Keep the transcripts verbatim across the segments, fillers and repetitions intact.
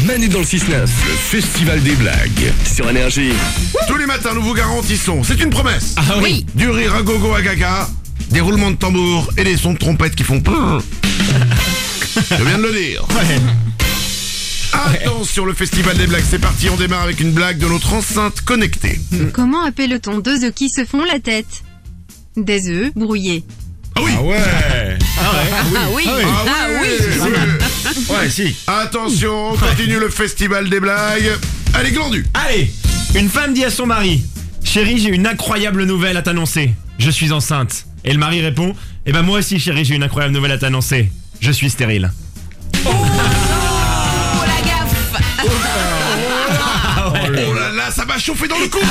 Manu dans le six neuf, le festival des blagues sur Énergie. Tous les matins, nous vous garantissons, c'est une promesse. Ah oui. Du rire à gogo à gaga, des roulements de tambour et des sons de trompette qui font prrr. Je viens de le dire. Ouais. Attention, le festival des blagues, c'est parti. On démarre avec une blague de notre enceinte connectée. Comment appelle-t-on deux œufs qui se font la tête? Des œufs brouillés. Ah oui. Ah ouais. Ah ouais. Ah oui. Ah oui. Ah oui. oui. Ouais, si. Attention, on continue le festival des blagues. Allez, glandu. Allez, une femme dit à son mari: chérie, j'ai une incroyable nouvelle à t'annoncer. Je suis enceinte. Et le mari répond: eh ben moi aussi chérie, j'ai une incroyable nouvelle à t'annoncer. Je suis stérile. Oh la gaffe. Oh là là, ça va chauffer dans le cou.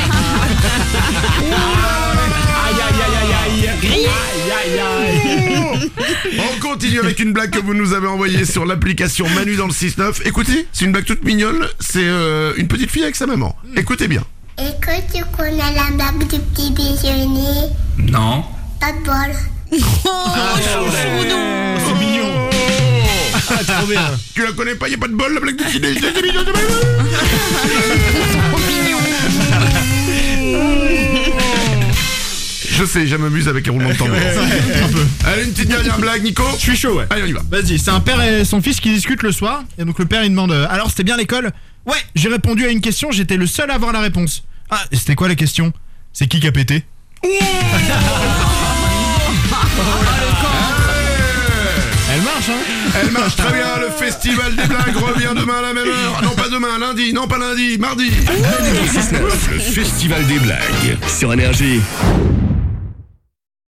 Aïe aïe aïe aïe aïe. Aïe aïe aïe. On continue avec une blague que vous nous avez envoyée sur l'application Manu dans le six neuf. Écoutez, c'est une blague toute mignonne. C'est euh, une petite fille avec sa maman. Écoutez bien. Écoute, tu connais la blague du petit déjeuner? Non. Pas de bol. C'est mignon. Ah, trop bien. Tu la connais pas, y a pas de bol, la blague du petit déjeuner. C'est mignon, c'est mignon. Je sais, je m'amuse avec les roulements de tambour. Un peu. Allez, une petite dernière blague, Nico. Je suis chaud, ouais. Allez, on y va. Vas-y, c'est un père et son fils qui discutent le soir. Et donc le père il demande euh, alors c'était bien l'école? Ouais, j'ai répondu à une question, j'étais le seul à avoir la réponse. Ah, et c'était quoi la question? C'est qui qui a pété? Elle marche, hein? Elle marche très bien, le festival des blagues revient demain à la même heure. Ah non, pas demain, lundi, non pas lundi, mardi. Manu dans le six neuf, le festival des blagues sur Énergie.